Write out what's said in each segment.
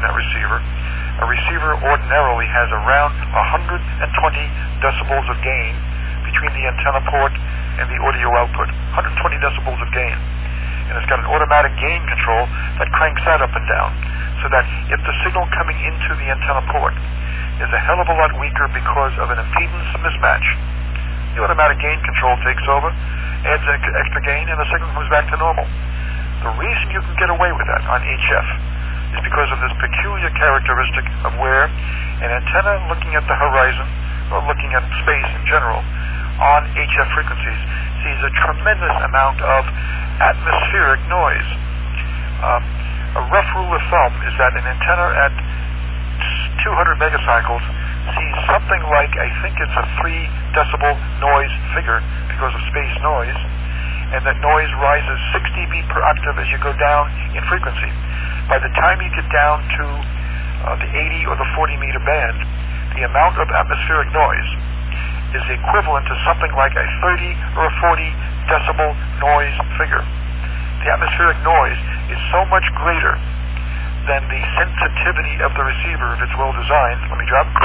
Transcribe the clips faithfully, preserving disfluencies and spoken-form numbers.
that receiver. A receiver ordinarily has around one hundred twenty decibels of gain between the antenna port and the audio output. one hundred twenty decibels of gain. And it's got an automatic gain control that cranks that up and down, so that if the signal coming into the antenna port is a hell of a lot weaker because of an impedance mismatch, the automatic gain control takes over, adds extra gain, and the signal comes back to normal. The reason you can get away with that on H F is because of this peculiar characteristic of where an antenna looking at the horizon, or looking at space in general, on H F frequencies, sees a tremendous amount of atmospheric noise. Um, a rough rule of thumb is that an antenna at two hundred megacycles sees something like, I think it's a three decibel noise figure because of space noise, and that noise rises six dB per octave as you go down in frequency. By the time you get down to uh, the eighty or the forty meter band, the amount of atmospheric noise is equivalent to something like a thirty or a forty decibel noise figure. The atmospheric noise is so much greater than the sensitivity of the receiver if it's well designed. Let me drop.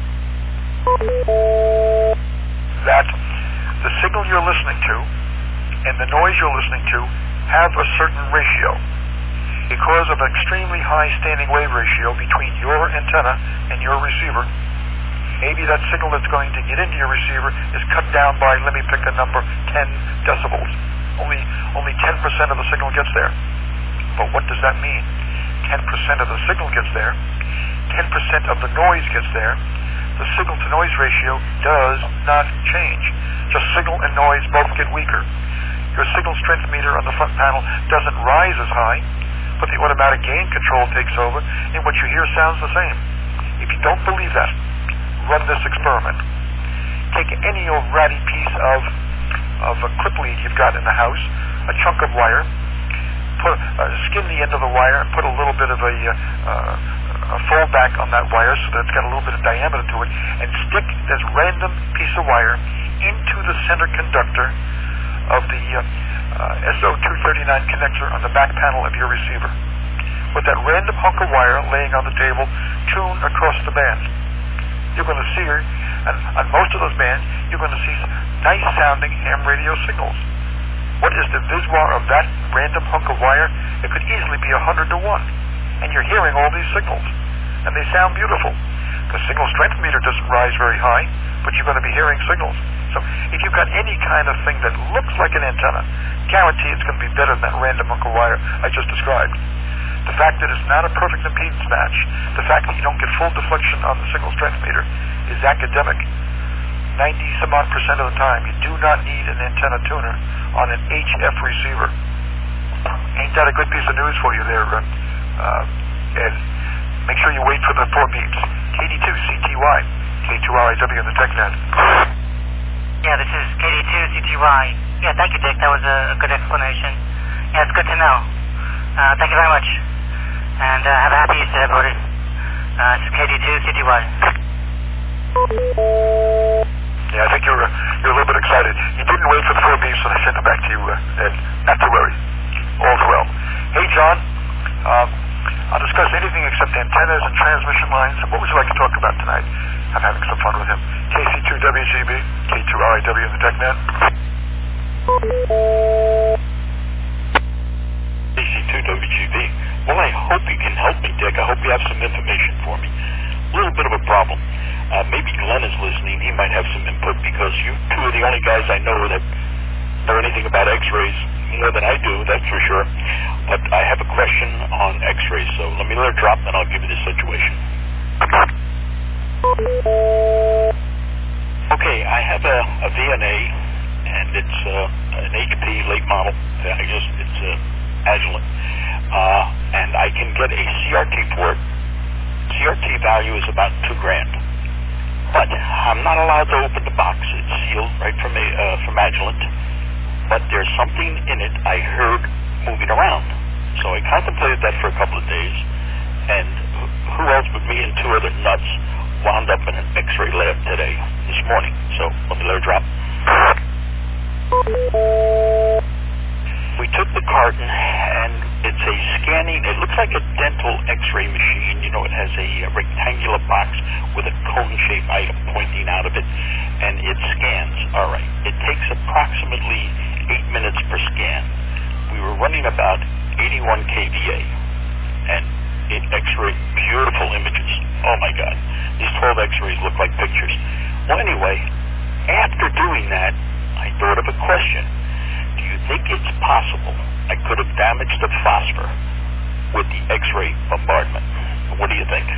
That the signal you're listening to and the noise you're listening to have a certain ratio. Because of an extremely high standing wave ratio between your antenna and your receiver, maybe that signal that's going to get into your receiver is cut down by, let me pick a number, ten decibels. Only only ten percent of the signal gets there. But what does that mean? ten percent of the signal gets there. ten percent of the noise gets there. The signal-to-noise ratio does not change. Just signal and noise both get weaker. Your signal strength meter on the front panel doesn't rise as high, but the automatic gain control takes over, and what you hear sounds the same. If you don't believe that, run this experiment. Take any old ratty piece of of a clip lead you've got in the house, a chunk of wire, put uh, skin the end of the wire and put a little bit of a, uh, a fold back on that wire so that it's got a little bit of diameter to it, and stick this random piece of wire into the center conductor of the uh, uh, S O two thirty-nine connector on the back panel of your receiver. With that random hunk of wire laying on the table, tune across the band. You're going to see, and on most of those bands, you're going to see nice sounding ham radio signals. What is the visual of that random hunk of wire? It could easily be a hundred to one. And you're hearing all these signals. And they sound beautiful. The signal strength meter doesn't rise very high, but you're going to be hearing signals. So if you've got any kind of thing that looks like an antenna, guarantee it's going to be better than that random hunk of wire I just described. The fact that it's not a perfect impedance match, the fact that you don't get full deflection on the signal strength meter is academic. ninety some odd percent of the time, you do not need an antenna tuner on an H F receiver. Ain't that a good piece of news for you there, uh, uh, Ed? Make sure you wait for the four beeps. K D two C T Y, K two R I W in the TechNet. Yeah, this is K D two C T Y. Yeah, thank you, Dick. That was a good explanation. Yeah, it's good to know. Uh, thank you very much. And uh, have a happy Easter, everybody. Uh, this is K D two C T Y. Yeah, I think you're uh, you're a little bit excited. You didn't wait for the four beeps, so I sent them back to you, uh, Ed. Not to worry. All's well. Hey, John. Um, I'll discuss anything except antennas and transmission lines. What would you like to talk about tonight? I'm having some fun with him. K C two W G B, K two R I W in the TechNet. K C two W G B. Well, I hope you can help me, Dick. I hope you have some information for me. A little bit of a problem. Uh, maybe Glenn is listening. He might have some input because you two are the only guys I know that know anything about X-rays more than I do, that's for sure. But I have a question on X-rays, so let me let it drop and I'll give you the situation. Okay, I have a, a V N A, and it's uh, an H P late model. I just it's uh, Agilent, uh, and I can get a C R T port. C R T value is about two grand, but I'm not allowed to open the box. It's sealed right from a uh, from Agilent, but there's something in it I heard moving around. So I contemplated that for a couple of days, and who else but me and two other nuts wound up in an X-ray lab today, this morning. So let me let it drop. We took the carton, and it's a scanning, it looks like a dental X-ray machine, you know, has a rectangular box with a cone-shaped item pointing out of it, and it scans. All right. It takes approximately eight minutes per scan. We were running about eighty-one K V A, and it X-ray beautiful images. Oh my God. These twelve X-rays look like pictures. Well, anyway, after doing that, I thought of a question. Do you think it's possible I could have damaged the phosphor with the X-ray bombardment? What do you think?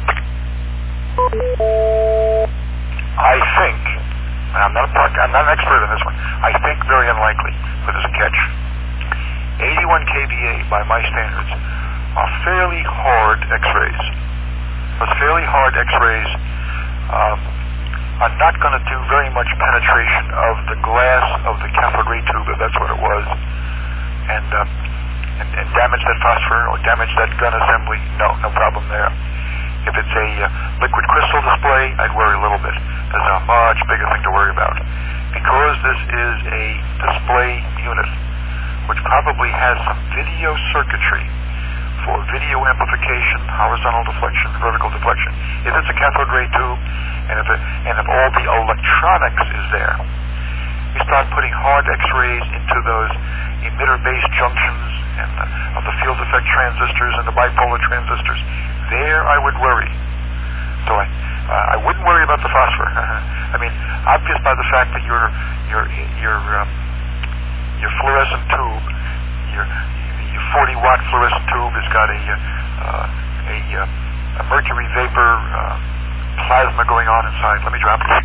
I think, I'm not, a, I'm not an expert on this one, I think very unlikely, but there's a catch. eighty-one K V A, by my standards, are fairly hard X-rays. Those fairly hard X-rays um, are not going to do very much penetration of the glass of the cathode ray tube, if that's what it was, and, uh, and, and damage that phosphor or damage that gun assembly. No, no problem there. If it's a uh, liquid crystal display, I'd worry a little bit. That's a much bigger thing to worry about. Because this is a display unit, which probably has some video circuitry for video amplification, horizontal deflection, vertical deflection. If it's a cathode ray tube, and if, it, and if all the electronics is there, you start putting hard X-rays into those emitter-based junctions and the, of the field effect transistors and the bipolar transistors. There I would worry. So I, uh, I wouldn't worry about the phosphor. I mean, obvious by the fact that your your your um, your fluorescent tube, your your forty watt fluorescent tube has got a uh, a, uh, a mercury vapor uh, plasma going on inside. Let me drop it.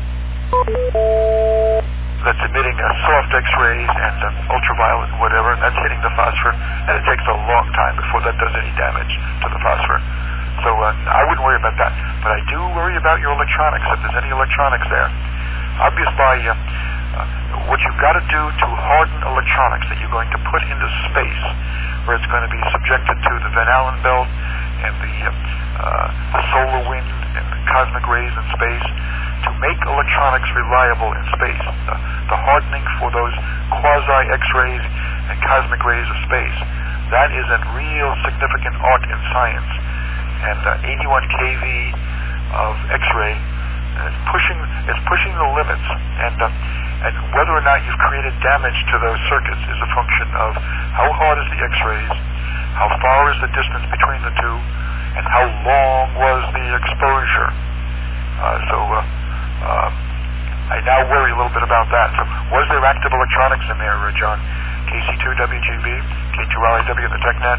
That's emitting uh, soft X-rays and uh, ultraviolet and whatever, and that's hitting the phosphor, and it takes a long time before that does any damage to the phosphor. So uh, I wouldn't worry about that. But I do worry about your electronics, if there's any electronics there. Obvious by uh, uh, what you've got to do to harden electronics that you're going to put into space, where it's going to be subjected to the Van Allen belt and the, uh, uh, the solar wind and the cosmic rays in space, to make electronics reliable in space. The, the hardening for those quasi-X-rays and cosmic rays of space. That is a real significant art in science. And uh, eighty-one K V of X-ray is pushing, is pushing the limits. And, uh, and whether or not you've created damage to those circuits is a function of how hard is the X-rays, how far is the distance between the two, and how long was the exposure. Uh, so uh, uh, I now worry a little bit about that. So was there active electronics in there, uh, John? K C two W G B, K two L I W in the TechNet?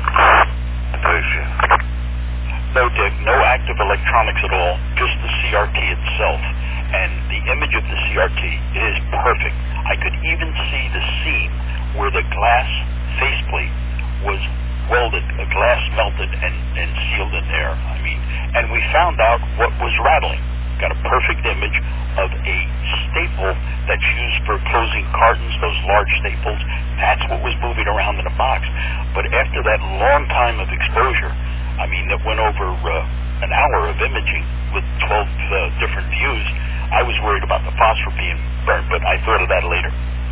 No, Dick, no active electronics at all, just the C R T itself. And the image of the C R T, it is perfect. I could even see the seam where the glass faceplate was welded, the glass melted and, and sealed in there. I mean, and we found out what was rattling. Got a perfect image of a staple that's used for closing cartons, those large staples. That's what was moving around in the box. But after that long time of exposure, I mean, it went over uh, an hour of imaging with twelve uh, different views. I was worried about the phosphor being burned, but I thought of that later.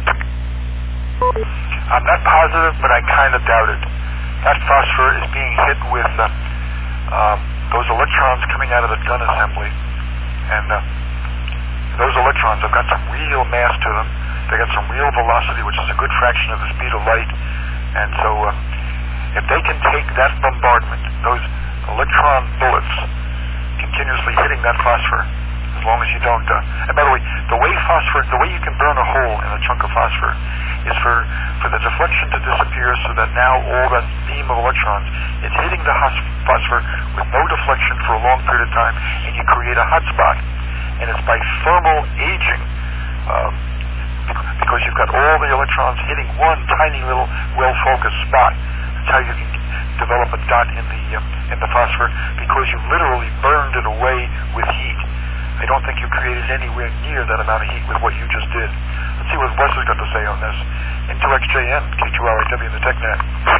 I'm not positive, but I kind of doubt it. That phosphor is being hit with uh, uh, those electrons coming out of the gun assembly. And uh, those electrons have got some real mass to them. They got some real velocity, which is a good fraction of the speed of light. And so uh, if they can take that bombardment, those electron bullets, continuously hitting that phosphor, as long as you don't... Uh, and by the way, the way phosphor, the way you can burn a hole in a chunk of phosphor is for, for the deflection to disappear, so that now all that beam of electrons is hitting the phosphor with no deflection for a long period of time, and you create a hot spot. And it's by thermal aging, um, because you've got all the electrons hitting one tiny little well-focused spot. That's how you can develop a dot in the uh, in the phosphor, because you literally burned it away with heat. I don't think you created anywhere near that amount of heat with what you just did. Let's see what Wes has got to say on this. In two X J N, K two R I W in the TechNet.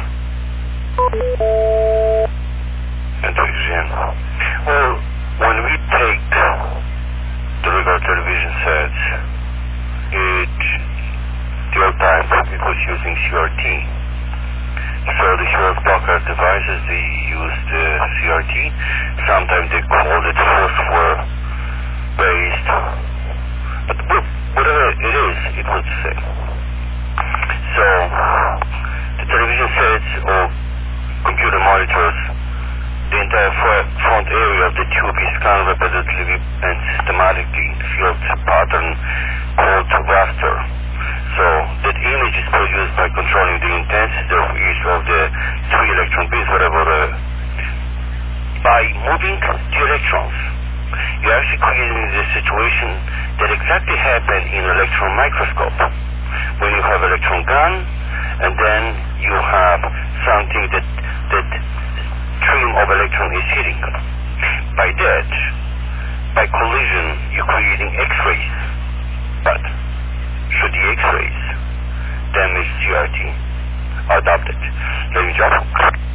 In two X J N. Well, when we take the regular television sets, it, the old time, it was using C R T. So the Hewlett Packard devices, they used uh, C R T. Sometimes they called it phosphor-based. But whatever it is, it was the same. So the television sets or computer monitors, the entire front area of the tube is scanned repetitively and systematically in field pattern called raster. So that image is produced by controlling the intensity of each of the three electron beams, whatever. Uh, by moving the electrons, you're actually creating the situation that exactly happened in electron microscope, when you have electron gun, and then you have something that that stream of electron is hitting. By that, by collision, you're creating X-rays. But should the X-rays damage C R T? Adopted. Ladies and gentlemen.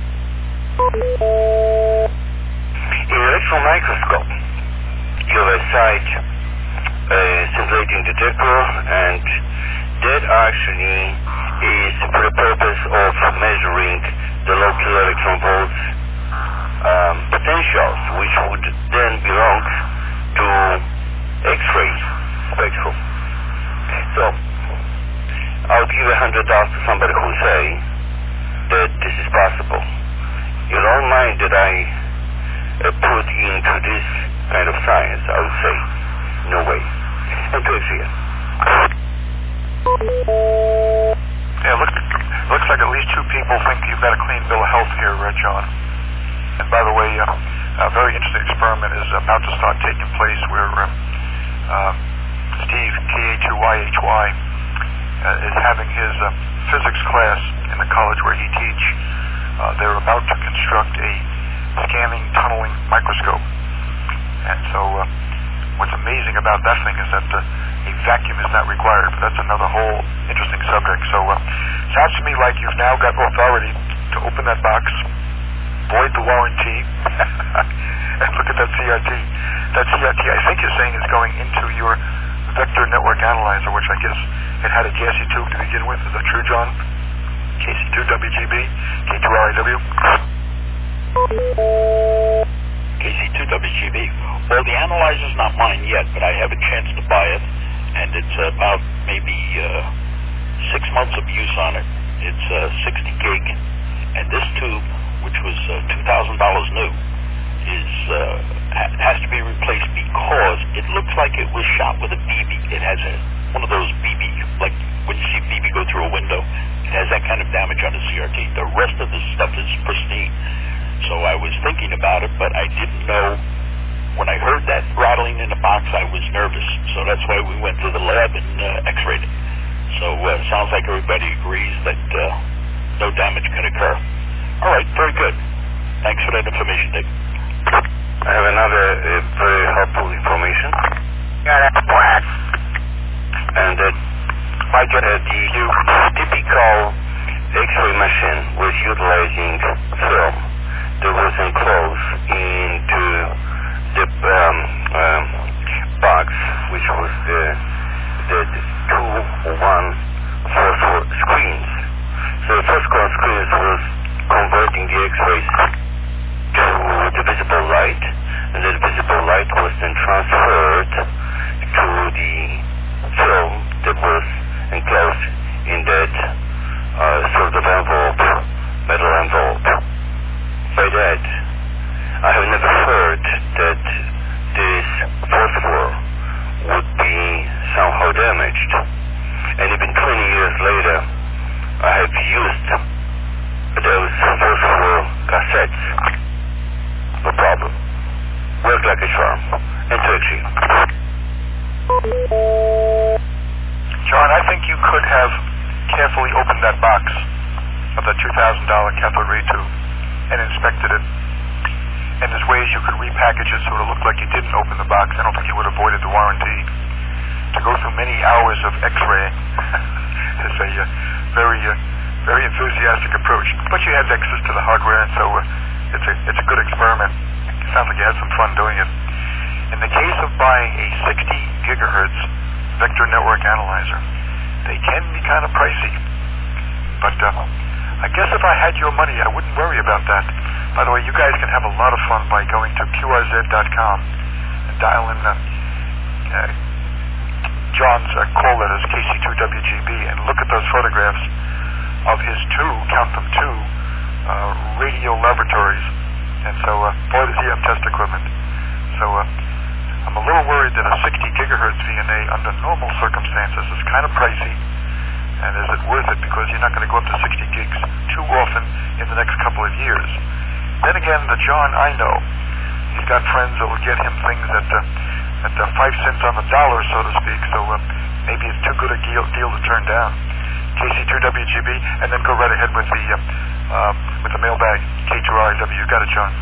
In electron microscope, you have a side uh, scintillating detector, and that actually is for the purpose of measuring the local electron volts um, potentials, which would then belong to X-ray spectrum. So, I'll give a hundred dollars to somebody who say that this is possible. You don't mind that I uh, put into this kind of science? I would say, no way. And to see it. Yeah, look, looks like at least two people think you've got a clean bill of health here, uh, John. And by the way, uh, a very interesting experiment is about to start taking place where uh, uh, Steve, K A two Y H Y, uh, is having his uh, physics class in the college where he teach. Uh, they're about to construct a scanning tunneling microscope. And so uh, what's amazing about that thing is that uh, a vacuum is not required, but that's another whole interesting subject. So uh, sounds to me like you've now got authority to open that box, void the warranty, and look at that C R T. That C R T, I think you're saying, is going into your vector network analyzer, which I guess it had a gassy tube to begin with. Is that true, John? K C two W G B, K two R I W? K C two W G B. Well, the analyzer's not mine yet, but I have a chance to buy it, and it's about maybe uh, six months of use on it. It's uh, sixty gig, and this tube, which was uh, two thousand dollars new, is uh, ha- has to be replaced because it looks like it was shot with a B B. It has a, one of those B B, like when you see B B go through a window, it has that kind of damage on the C R T. The rest of the stuff is pristine. So I was thinking about it, but I didn't know. When I heard that rattling in the box, I was nervous. So that's why we went to the lab and uh, X-rayed it. So it uh, sounds like everybody agrees that uh, no damage can occur. All right, very good. Thanks for that information, Dick. I have another uh, very helpful information. Yeah, that's what. And that I got uh, the typical X-ray machine was utilizing film that was enclosed into the um, um, box, which was the, the, the two one phosphor screens. So the phosphor screens was converting the X-rays to the visible light, and the visible light was then transferred to the film that was enclosed in that uh, sort of envelope, metal envelope. By that, I have never heard that this phosphor would be somehow damaged. And even twenty years later, I have used those phosphor cassettes. No problem. Work like a charm. And touchy. John, I think you could have carefully opened that box of that two thousand dollars cathode ray tube and inspected it. And there's ways you could repackage it so it looked like you didn't open the box. I don't think you would have avoided the warranty. To go through many hours of X-raying is a uh, very, uh, very enthusiastic approach. But you had access to the hardware, and so uh, it's a it's a good experiment. It sounds like you had some fun doing it. In the case of buying a sixty gigahertz vector network analyzer, they can be kind of pricey. But uh, I guess if I had your money, I wouldn't worry about that. By the way, you guys can have a lot of fun by going to Q R Z dot com and dial in uh, uh, John's uh, call letters, K C two W G B, and look at those photographs of his two, count them two, uh, radio laboratories. And so, uh, boy, does he have test equipment. So uh, I'm a little worried that a sixty gigahertz V N A under normal circumstances is kind of pricey. And is it worth it? Because you're not going to go up to sixty gigs too often in the next couple of years. Then again, the John I know, he's got friends that will get him things at uh, at uh, five cents on the dollar, so to speak. So uh, maybe it's too good a deal, deal to turn down. K C two W G B, and then go right ahead with the uh, uh, with the mailbag. K two R I W. You got it, John.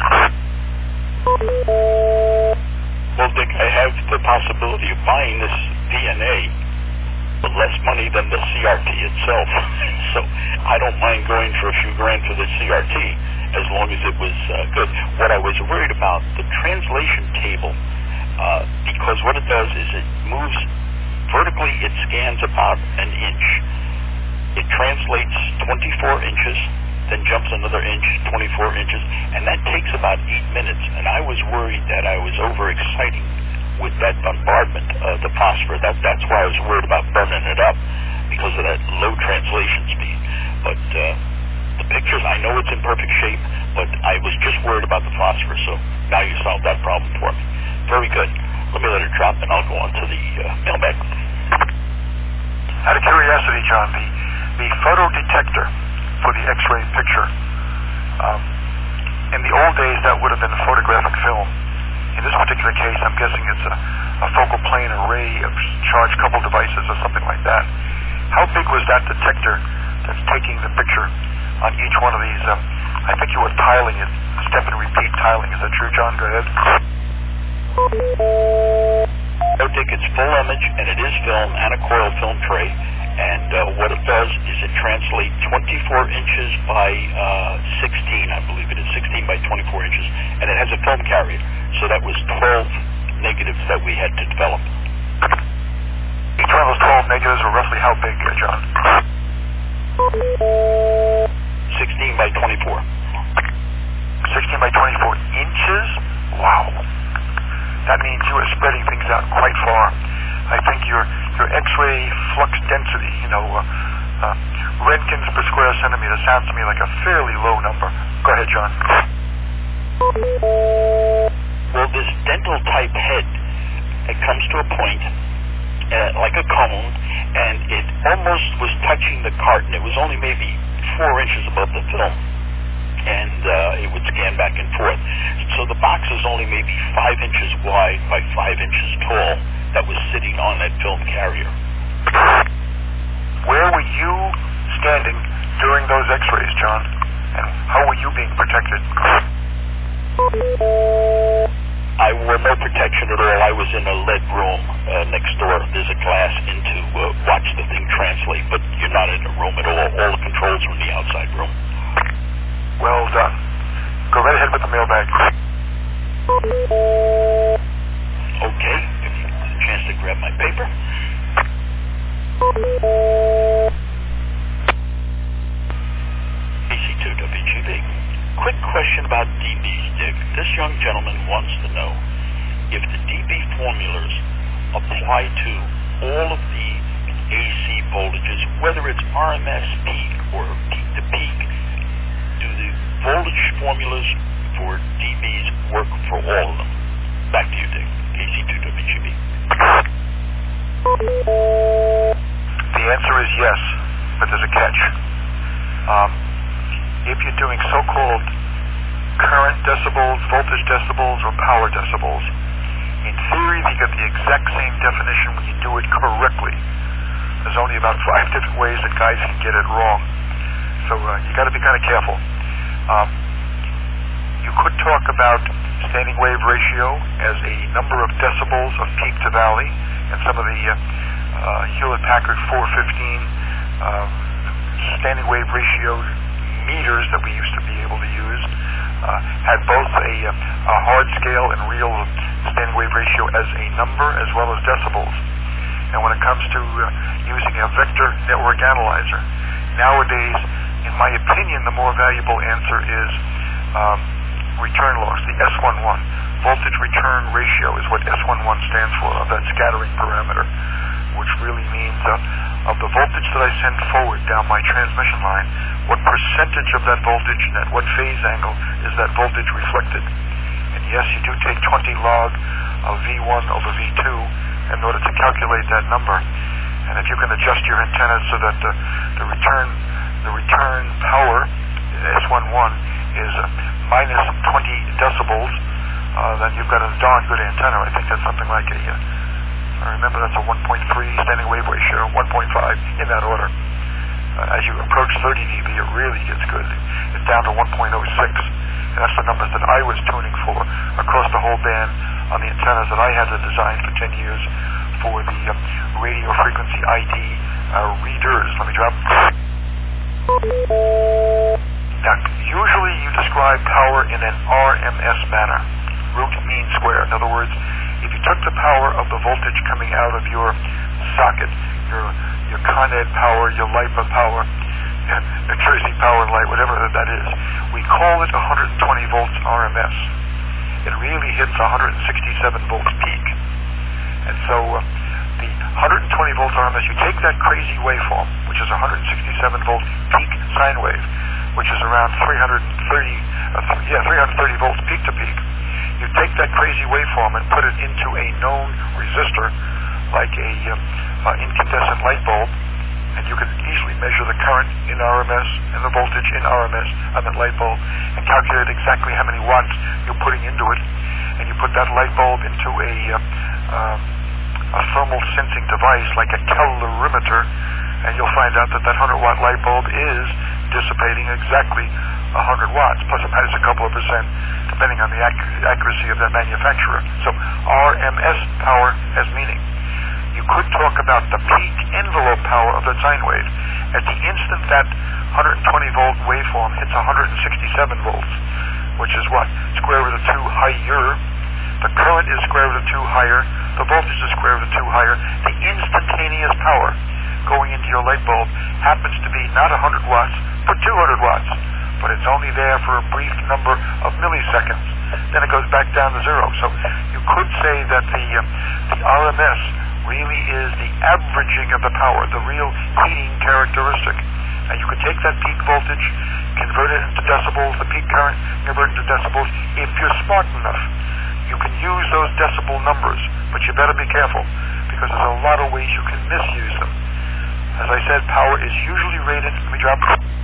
Well, Dick, I have the possibility of buying this V N A for less money than the C R T itself. So I don't mind going for a few grand for the C R T as long as it was uh, good. What I was worried about, the translation table, uh, because what it does is it moves vertically, it scans about an inch. It translates twenty-four inches, then jumps another inch, twenty-four inches, and that takes about eight minutes. And I was worried that I was overexciting with that bombardment of the phosphor. That, that's why I was worried about burning it up, because of that low translation speed. But uh, the pictures, I know it's in perfect shape, but I was just worried about the phosphorus. So now you solved that problem for me. Very good. Let me let it drop, and I'll go on to the uh, mailbag. Out of curiosity, John, the, the photo detector for the X-ray picture, um, in the old days that would have been a photographic film. In this particular case, I'm guessing it's a, a focal plane array of charged coupled devices or something like that. How big was that detector that's taking the picture on each one of these? Um, I think you were tiling it, step and repeat tiling. Is that true, John? Go ahead. No, Dick, it's full image, and it is film and a coil film tray. And uh, what it does is it translates twenty-four inches by uh, sixteen, I believe it is, sixteen by twenty-four inches, and it has a film carrier. So that was twelve negatives that we had to develop. Each one of those twelve negatives are roughly how big, uh, John? sixteen by twenty-four. sixteen by twenty-four inches? Wow. That means you are spreading things out quite far. I think your your X-ray flux density, you know, uh, uh, Roentgens per square centimeter, sounds to me like a fairly low number. Go ahead, John. Well, this dental type head, it comes to a point, uh, like a cone, and it almost was touching the carton. It was only maybe four inches above the film, and uh, it would scan back and forth. So the box is only maybe five inches wide by five inches tall that was sitting on that film carrier. Where were you standing during those X-rays, John? And how were you being protected? I wore no protection at all. I was in a lead room uh, next door. There's a glass in to uh, watch the thing translate, but you're not in a room at all. All the controls are in the outside room. Well done. Go right ahead with the mailbag. Okay, give me a chance to grab my paper. K C two W G B. Quick question about D Bs, Dick. This young gentleman wants to know if the D B formulas apply to all of the A C voltages, whether it's R M S peak or peak to peak. Do the voltage formulas for D Bs work for all of them? Back to you, Dick. K C two W G B. The answer is yes, but there's a catch. Um, if you're doing so-called current decibels, voltage decibels, or power decibels, in theory they get the exact same definition when you do it correctly. There's only about five different ways that guys can get it wrong. So uh, you got to be kind of careful. Um, you could talk about standing wave ratio as a number of decibels of peak to valley, and some of the uh, uh, Hewlett-Packard four fifteen um, standing wave ratio meters that we used to be able to use uh, had both a, a hard scale and real standing wave ratio as a number as well as decibels. And when it comes to uh, using a vector network analyzer, nowadays In my opinion, the more valuable answer is um, return loss, the S eleven. Voltage return ratio is what S eleven stands for, of that scattering parameter, which really means uh, of the voltage that I send forward down my transmission line, what percentage of that voltage and at what phase angle is that voltage reflected. And yes, you do take twenty log of V one over V two in order to calculate that number. And if you can adjust your antenna so that the, the return the return power, S eleven, is uh, minus twenty decibels, uh, then you've got a darn good antenna. I think that's something like a, uh, I remember that's a one point three standing wave ratio, one point five in that order. Uh, as you approach thirty D B, it really gets good. It's down to one point oh six. And that's the numbers that I was tuning for across the whole band on the antennas that I had to design for ten years for the um, radio frequency I D uh, readers. Let me drop. Now, usually you describe power in an R M S manner, root mean square. In other words, if you took the power of the voltage coming out of your socket, your your Con Ed power, your LIPA power, New Jersey Power and Light, whatever that is, we call it one hundred twenty volts R M S. It really hits one hundred sixty-seven volts peak. And so uh, the one hundred twenty volts R M S, you take that crazy waveform, which is one hundred sixty-seven volt peak sine wave, which is around three hundred thirty, uh, th- yeah, three hundred thirty volts peak to peak. You take that crazy waveform and put it into a known resistor, like a uh, uh, incandescent light bulb, and you can easily measure the current in R M S and the voltage in R M S on that light bulb and calculate exactly how many watts you're putting into it. And you put that light bulb into a, uh, uh, a thermal sensing device like a calorimeter, and you'll find out that that one hundred watt light bulb is dissipating exactly one hundred watts, plus or minus a couple of percent, depending on the ac- accuracy of that manufacturer. So R M S power has meaning. You could talk about the peak envelope power of the sine wave. At the instant that one hundred twenty volt waveform hits one hundred sixty-seven volts, which is what? Square root of two higher. The current is square root of two higher. The voltage is square root of two higher. The instantaneous power going into your light bulb happens to be not one hundred watts, but two hundred watts. But it's only there for a brief number of milliseconds. Then it goes back down to zero. So you could say that the, uh, the R M S really is the averaging of the power, the real heating characteristic. And you could take that peak voltage, convert it into decibels, the peak current, convert it into decibels. If you're smart enough, you can use those decibel numbers, but you better be careful, because there's a lot of ways you can misuse them. As I said, power is usually rated, let me drop,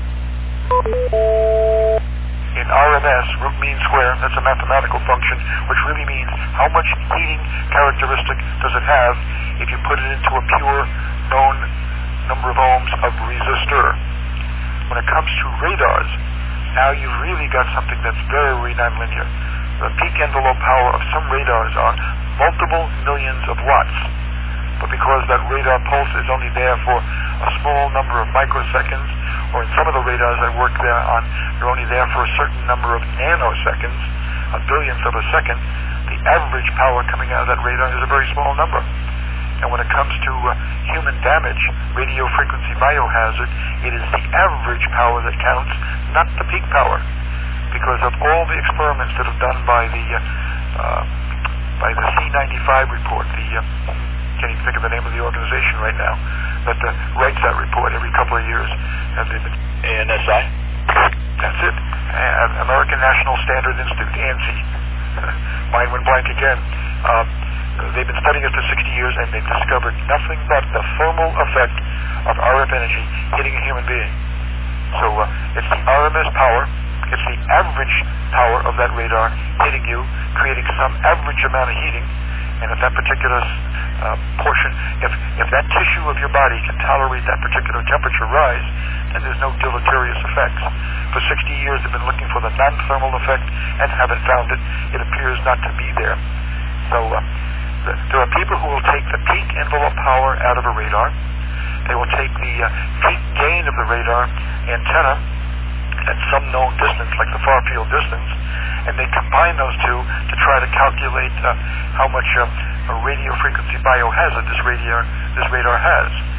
in R M S, root mean square, that's a mathematical function, which really means how much heating characteristic does it have if you put it into a pure known number of ohms of resistor. When it comes to radars, now you've really got something that's very nonlinear. The peak envelope power of some radars are multiple millions of watts. But because that radar pulse is only there for a small number of microseconds, or in some of the radars I work there on, they're only there for a certain number of nanoseconds, a billionth of a second, the average power coming out of that radar is a very small number. And when it comes to uh, human damage, radio frequency biohazard, it is the average power that counts, not the peak power. Because of all the experiments that have done by the uh, uh, by the C ninety-five report, the uh, can't even think of the name of the organization right now, that uh, writes that report every couple of years. Have they been? A N S I? That's it. Uh, American National Standard Institute, A N S I. Mine went blank again. Uh, they've been studying it for sixty years, and they've discovered nothing but the thermal effect of R F energy hitting a human being. So uh, it's the R M S power, it's the average power of that radar hitting you, creating some average amount of heating, and if that particular uh, portion, if, if that tissue of your body can tolerate that particular temperature rise, then there's no deleterious effects. For sixty years they've been looking for the non-thermal effect and haven't found it. It appears not to be there. So uh, the, there are people who will take the peak envelope power out of a radar. They will take the uh, peak gain of the radar antenna at some known distance, like the far field distance, and they combine those two to try to calculate uh, how much uh, a radio frequency biohazard this radar this radar has.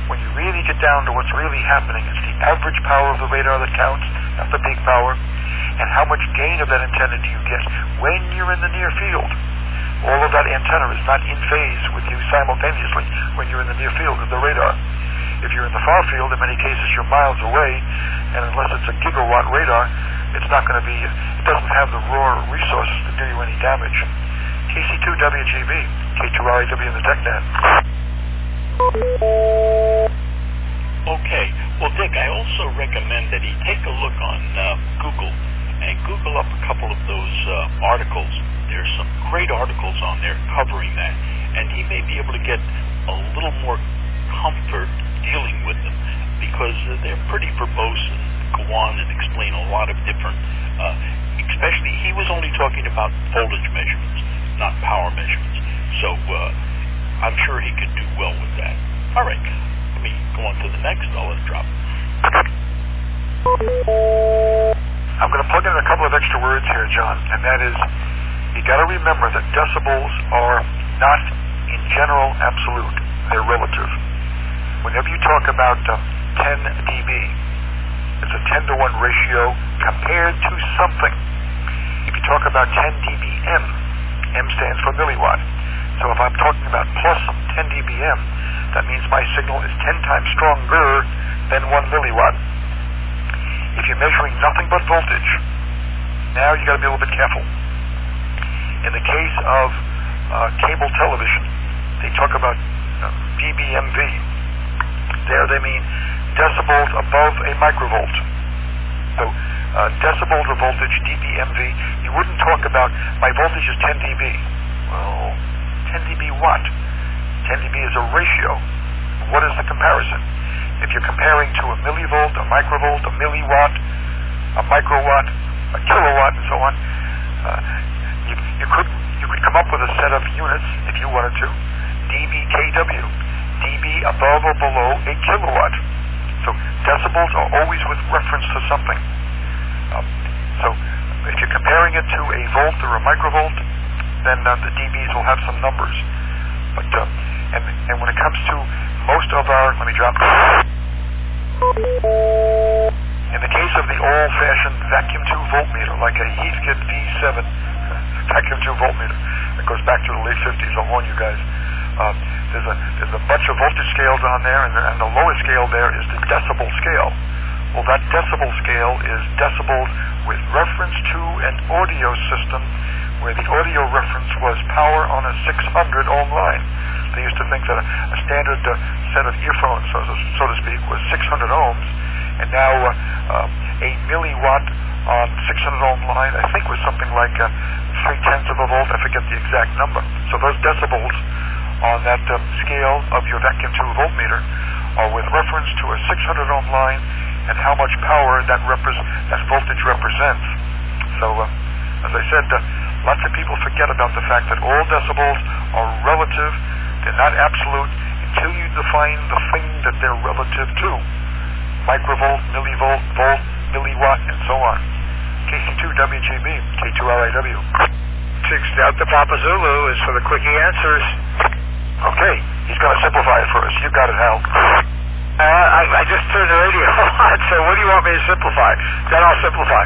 when you really get down to what's really happening, it's the average power of the radar that counts, not the peak power, and how much gain of that antenna do you get when you're in the near field. All of that antenna is not in phase with you simultaneously when you're in the near field of the radar. If you're in the far field, in many cases you're miles away, and unless it's a gigawatt radar, it's not going to be, it doesn't have the raw resources to do you any damage. K C two W G B, K two R A W in the TechNet. Okay. Well, Dick, I also recommend that he take a look on uh, Google and Google up a couple of those uh, articles. There's some great articles on there covering that, and he may be able to get a little more comfort dealing with them because uh, they're pretty verbose and go on and explain a lot of different, uh, especially he was only talking about voltage measurements, not power measurements. So uh, I'm sure he could do well with that. All right, let me go on to the next. I'll let it drop. I'm going to plug in a couple of extra words here, John, and that is, you got to remember that decibels are not, in general, absolute. They're relative. Whenever you talk about um, ten decibels, it's a ten to one ratio compared to something. If you talk about ten decibels, M stands for milliwatt. So if I'm talking about plus ten decibels, that means my signal is ten times stronger than one milliwatt. If you're measuring nothing but voltage, now you got to be a little bit careful. In the case of uh, cable television, they talk about uh, D B M V. There they mean decibels above a microvolt. So uh, decibels of voltage, D B M V, you wouldn't talk about my voltage is ten decibels. Well, ten decibels what? ten decibels is a ratio. What is the comparison? If you're comparing to a millivolt, a microvolt, a milliwatt, a microwatt, a kilowatt, and so on, uh, you, you could you could come up with a set of units if you wanted to. D B K W, dB above or below a kilowatt. So decibels are always with reference to something. Um, so if you're comparing it to a volt or a microvolt, then uh, the dBs will have some numbers. But uh, and and when it comes to most of our, let me drop. In the case of the old-fashioned vacuum tube voltmeter, like a Heathkit V seven vacuum tube voltmeter, that goes back to the late fifties. I'll warn you guys. Uh, there's a there's a bunch of voltage scales on there, and the, and the lowest scale there is the decibel scale. Well, that decibel scale is decibels with reference to an audio system where the audio reference was power on a six hundred ohm line. They used to think that a, a standard uh, set of earphones, so, so to speak, was six hundred ohms, and now uh, uh, a milliwatt on six hundred ohm line, I think, was something like uh, three tenths of a volt. I forget the exact number. So those decibels on that um, scale of your vacuum tube voltmeter are with reference to a six hundred ohm line and how much power that repre- that voltage represents. So, uh, as I said, uh, lots of people forget about the fact that all decibels are relative. They're not absolute until you define the thing that they're relative to. Microvolt, millivolt, volt, milliwatt, and so on. K C two W G B, K two R A W. Six Delta Papa Zulu is for the quickie answers. Okay, he's going to simplify it for us. You got it, Hal. Uh, I, I just turned the radio on, so what do you want me to simplify? Then I'll simplify.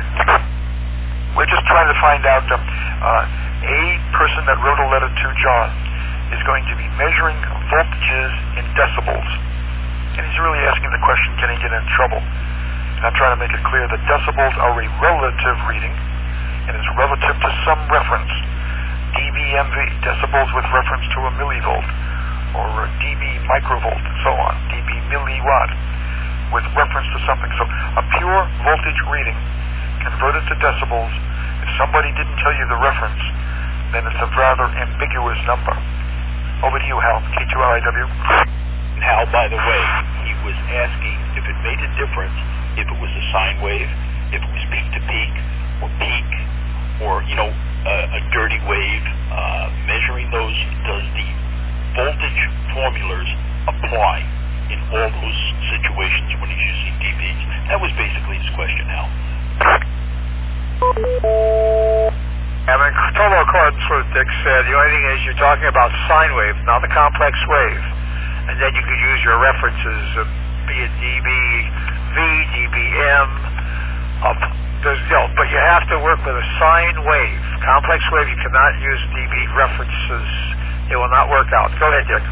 We're just trying to find out, um, uh, a person that wrote a letter to John is going to be measuring voltages in decibels. And he's really asking the question, can he get in trouble? And I'm trying to make it clear that decibels are a relative reading, and it's relative to some reference. D B M V, decibels with reference to a millivolt, or a dB microvolt, and so on, dB milliwatt, with reference to something. So a pure voltage reading converted to decibels, if somebody didn't tell you the reference, then it's a rather ambiguous number. Over to you, Hal, K two R I W. Hal, by the way, he was asking if it made a difference if it was a sine wave, if it was peak to peak, or peak, or, you know, uh, a dirty wave. Uh, measuring those, does the voltage formulas apply in all those situations when he's using dBs? That was basically his question, Hal. I'm in total accordance with what Dick said. The only thing is you're talking about sine wave, not the complex wave. and then you could use your references, uh, be it D B V, D B M, uh, there's, you know, but you have to work with a sine wave. Complex wave, you cannot use D B references. It will not work out. Go ahead, Dick.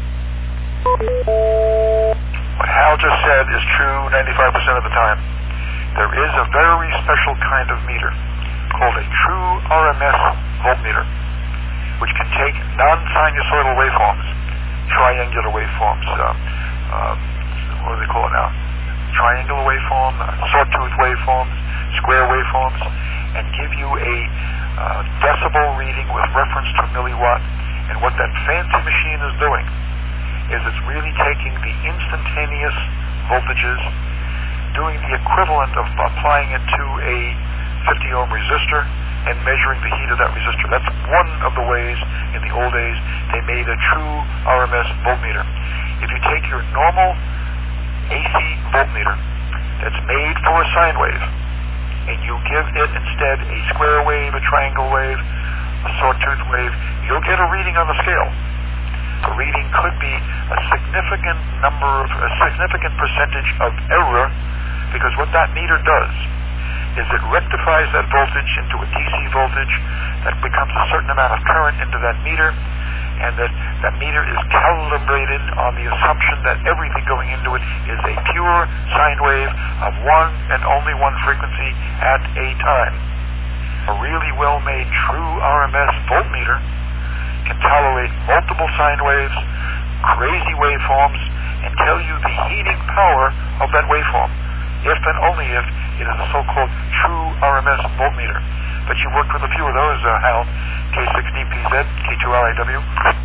What Hal just said is true ninety-five percent of the time. There is a very special kind of meter called a true R M S voltmeter, which can take non-sinusoidal waveforms, triangular waveforms, uh, uh, what do they call it now? Triangular waveform, uh, sawtooth waveforms, square waveforms, and give you a uh, decibel reading with reference to milliwatt. And what that fancy machine is doing is it's really taking the instantaneous voltages, doing the equivalent of applying it to a fifty ohm resistor and measuring the heat of that resistor. That's one of the ways in the old days they made a true R M S voltmeter. If you take your normal A C voltmeter that's made for a sine wave and you give it instead a square wave, a triangle wave, a sawtooth wave, you'll get a reading on the scale. The reading could be a significant number of, a significant percentage of error, because what that meter does is it rectifies that voltage into a D C voltage that becomes a certain amount of current into that meter, and that that meter is calibrated on the assumption that everything going into it is a pure sine wave of one and only one frequency at a time. A really well-made true R M S voltmeter can tolerate multiple sine waves, crazy waveforms, and tell you the heating power of that waveform, if and only if it is a so-called true R M S voltmeter. But you worked with a few of those, uh, Hal. K six D P Z, K two R I W.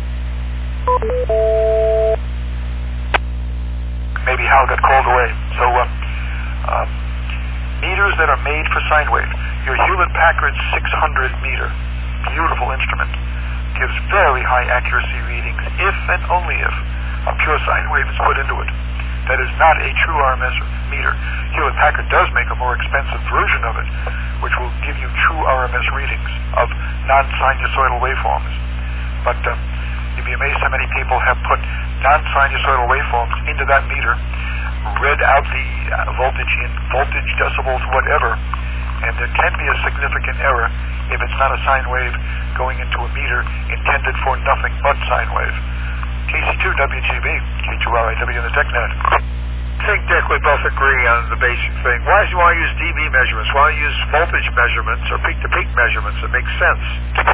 Maybe Hal got called away. So, uh, uh, meters that are made for sine wave. Your Hewlett-Packard six hundred meter, beautiful instrument, gives very high accuracy readings if and only if a pure sine wave is put into it. That is not a true R M S meter. Hewlett-Packard does make a more expensive version of it, which will give you true R M S readings of non-sinusoidal waveforms. But uh, you'd be amazed how many people have put non-sinusoidal waveforms into that meter, read out the uh, voltage in voltage, decibels, whatever, and there can be a significant error if it's not a sine wave going into a meter intended for nothing but sine wave. K C two W G B, K two R I W in the TechNet. I think, Dick, we both agree on the basic thing. Why do you want to use D B measurements? Why don't you use voltage measurements or peak-to-peak measurements? It makes sense.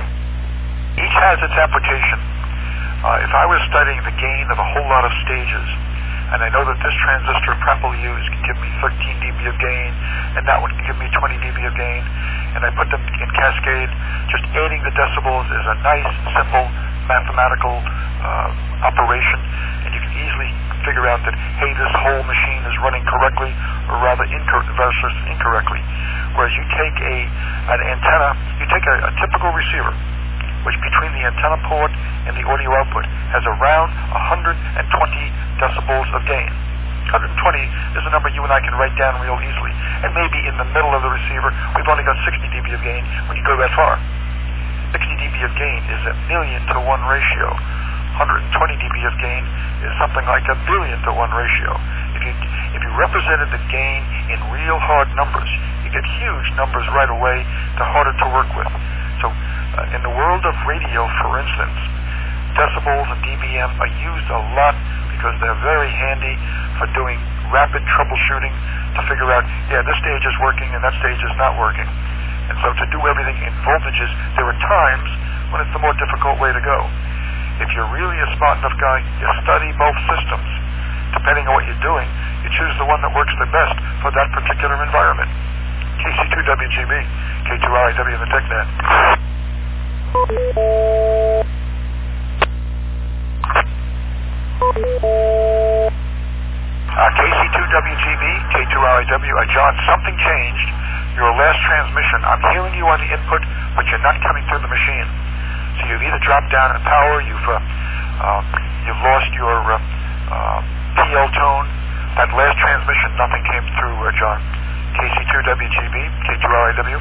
Each has its application. Uh, if I was studying the gain of a whole lot of stages, and I know that this transistor properly used can give me thirteen dB of gain, and that one can give me twenty dB of gain, and I put them in cascade, just adding the decibels is a nice, simple, mathematical uh, operation, and you can easily figure out that, hey, this whole machine is running correctly, or rather incor- versus incorrectly. Whereas you take a an antenna, you take a, a typical receiver, which between the antenna port and the audio output has around one hundred twenty decibels of gain. one hundred twenty is a number you and I can write down real easily. And maybe in the middle of the receiver, we've only got sixty dB of gain when you go that far. sixty dB of gain is a million to one ratio. one hundred twenty dB of gain is something like a billion to one ratio. If you if you represented the gain in real hard numbers, you get huge numbers right away. They're harder to work with. So uh, in the world of radio, for instance, decibels and D B M are used a lot because they're very handy for doing rapid troubleshooting to figure out, yeah, this stage is working and that stage is not working. And so to do everything in voltages, there are times when it's the more difficult way to go. If you're really a smart enough guy, you study both systems. Depending on what you're doing, you choose the one that works the best for that particular environment. K C two W G B, K two R I W in the TechNet. Uh, K C two W G B, K two R I W, uh, John, something changed. Your last transmission, I'm hearing you on the input, but you're not coming through the machine. So you've either dropped down in power, you've uh, uh, you've lost your uh, uh, P L tone. That last transmission, nothing came through, uh, John. K C two W G B, K two R I W.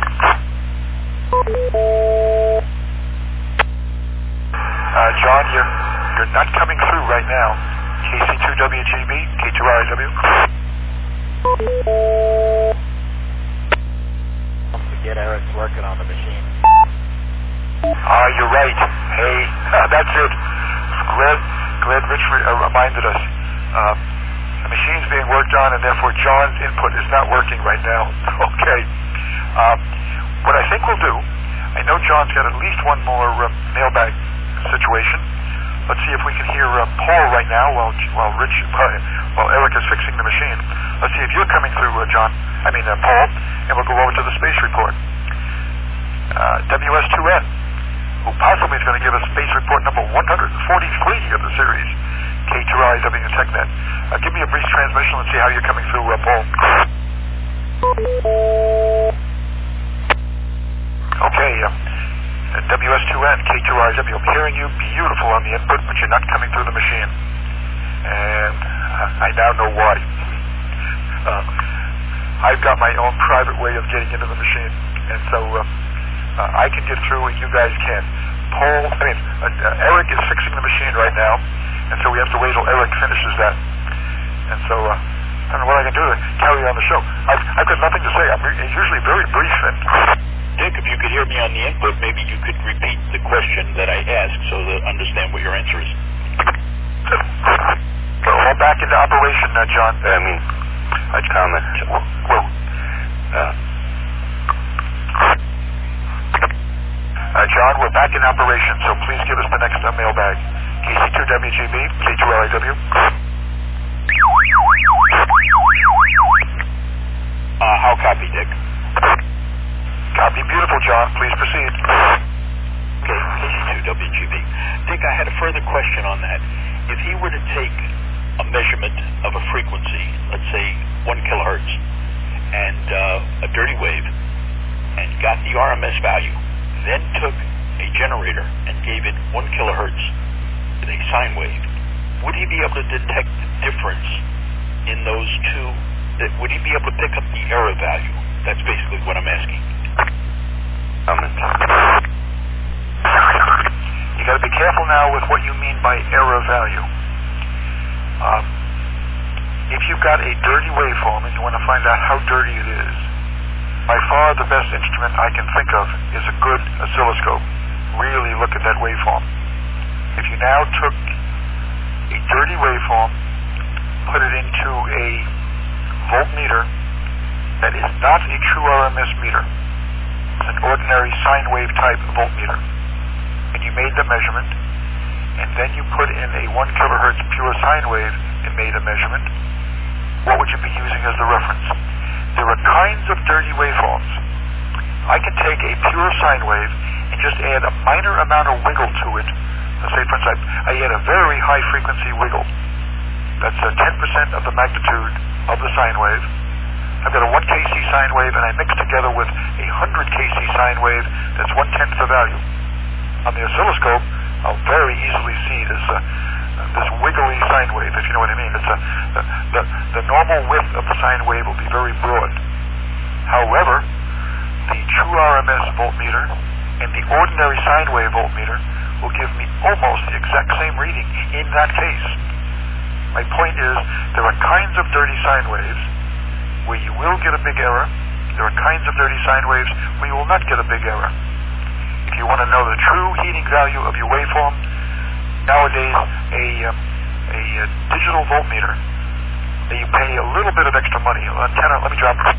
Uh, John, you're you're not coming through right now. K K C two W G B, K two R I W. Don't forget Eric's working on the machine. Ah, you're right. Hey, that's it. Glad, glad Rich re- uh, reminded us. Uh, the machine's being worked on, and therefore John's input is not working right now. Okay. Um, what I think we'll do, I know John's got at least one more uh, mailbag situation. Let's see if we can hear uh, Paul right now while while Rich uh, while Eric is fixing the machine. Let's see if you're coming through, uh, John. I mean uh, Paul, and we'll go over to the space report. Uh, W S two N, who possibly is going to give us space report number one hundred forty-three of the series, K two R I W TechNet. Uh, give me a brief transmission. Let's see how you're coming through, uh, Paul. Okay. Uh, W S two N, K two R I W. I'm hearing you beautiful on the input, but you're not coming through the machine. And uh, I now know why. Uh, I've got my own private way of getting into the machine. And so uh, uh, I can get through and you guys can't. Paul, I mean, uh, uh, Eric is fixing the machine right now. And so we have to wait till Eric finishes that. And so uh, I don't know what I can do to carry on the show. I've, I've got nothing to say. I'm re- usually very brief and... Dick, if you could hear me on the input, maybe you could repeat the question that I asked so that I understand what your answer is. So we're back into operation, uh, John. I mean, a comment. Well, Uh, uh, John, we're back in operation, so please give us the next uh, mailbag. K C two W G B, K two R I W. Uh, how copy, Dick? Copy. Beautiful, John. Please proceed. Okay, K C two W G B. Dick, I had a further question on that. If he were to take a measurement of a frequency, let's say one kilohertz, and uh, a dirty wave, and got the R M S value, then took a generator and gave it one kilohertz with a sine wave, would he be able to detect the difference in those two? Would he be able to pick up the error value? That's basically what I'm asking. comment. You got to be careful now with what you mean by error value. Um, if you've got a dirty waveform and you want to find out how dirty it is, by far the best instrument I can think of is a good oscilloscope. Really look at that waveform. If you now took a dirty waveform, put it into a voltmeter that is not a true R M S meter, it's an ordinary sine wave type voltmeter, and you made the measurement, and then you put in a one kilohertz pure sine wave and made a measurement, what would you be using as the reference? There are kinds of dirty waveforms. I can take a pure sine wave and just add a minor amount of wiggle to it. Let's say, for instance, I add a very high frequency wiggle. That's uh, ten percent of the magnitude of the sine wave. I've got a one K C sine wave, and I mix together with a one hundred K C sine wave that's one-tenth the value. On the oscilloscope, I'll very easily see this uh, this wiggly sine wave, if you know what I mean. It's a, the, the, the normal width of the sine wave will be very broad. However, the true R M S voltmeter and the ordinary sine wave voltmeter will give me almost the exact same reading in that case. My point is, there are kinds of dirty sine waves where you will get a big error. There are kinds of dirty sine waves where you will not get a big error. If you want to know the true heating value of your waveform, nowadays a, um, a, a digital voltmeter, you pay a little bit of extra money. Uh, ten, let me drop it.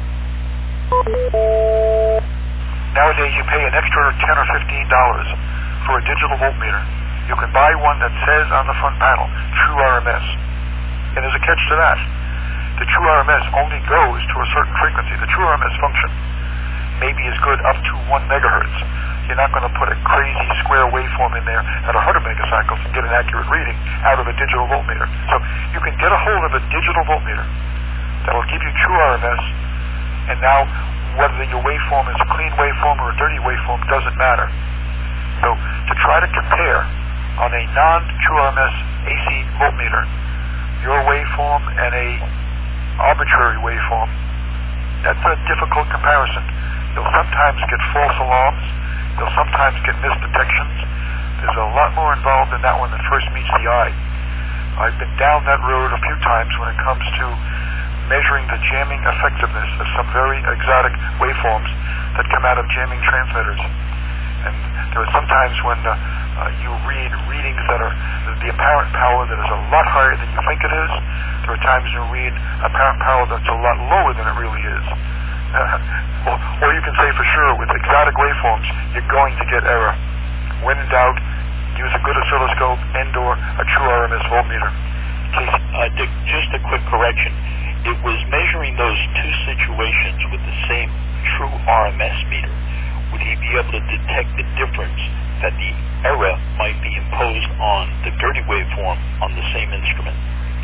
Nowadays you pay an extra ten or fifteen dollars for a digital voltmeter. You can buy one that says on the front panel, true R M S. And there's a catch to that. The true R M S only goes to a certain frequency. The true R M S function may be as good up to one megahertz. You're not going to put a crazy square waveform in there at one hundred megacycles and get an accurate reading out of a digital voltmeter. So you can get a hold of a digital voltmeter that will give you true R M S, and now whether your waveform is a clean waveform or a dirty waveform doesn't matter. So to try to compare on a non-true R M S A C voltmeter your waveform and a arbitrary waveform, that's a difficult comparison. You'll sometimes get false alarms. You'll sometimes get misdetections. There's a lot more involved in that one than first meets the eye. I've been down that road a few times when it comes to measuring the jamming effectiveness of some very exotic waveforms that come out of jamming transmitters. And there are some times when uh, uh, you read readings that are the apparent power that is a lot higher than you think it is. There are times you read apparent power that's a lot lower than it really is. Uh, or, or you can say for sure with exotic waveforms, you're going to get error. When in doubt, use a good oscilloscope and or a true R M S voltmeter. Casey, uh, Dick, just a quick correction. It was measuring those two situations with the same true R M S meter. Would he be able to detect the difference that the error might be imposed on the dirty waveform on the same instrument?